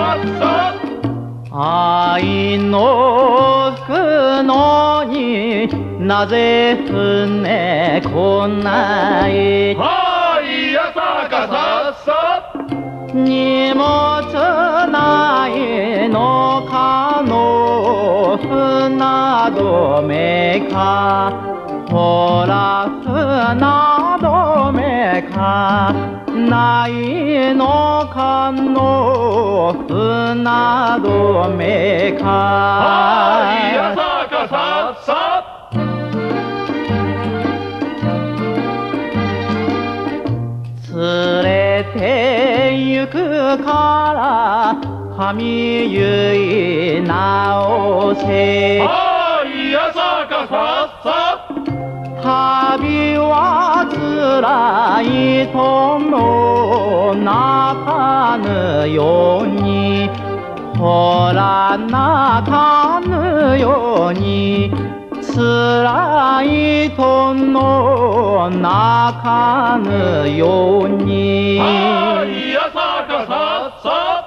愛の吹くのになぜ船来ない。 はいやさかさっさ。 荷物ないのかの船止めか。ほら船止めかないのかの船止めか。 はいやさかさっさ。 連れて行くから髪結い直せ。 はいやさかさっさ。 旅は辛いとの泣かぬように。ほら泣かぬように。辛いとの泣かぬように。 はいやさかさっさ。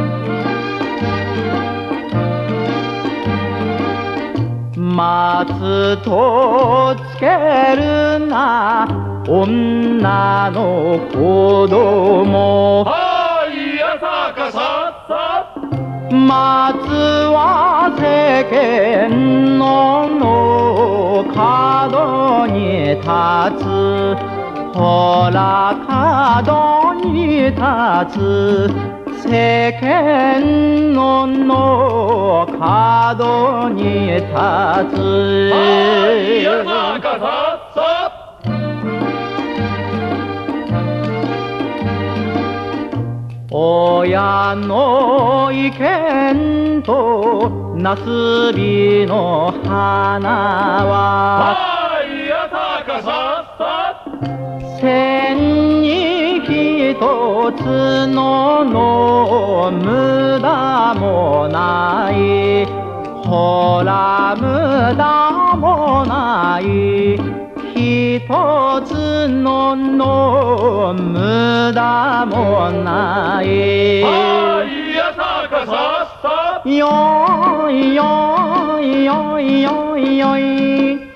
松とつけるな女の子供。 はいやさかさっさ。 松は世間の角に立つ。ほら角に立つ。世間の角に立つ。 はいやさかさっさ。 親の意見となすびの花は。 はいやさかさっさ。 千に一つの無駄もない。ほら無駄もない。一つの無駄もない。 はいやさかさっさ。 よいよいよいよいよい。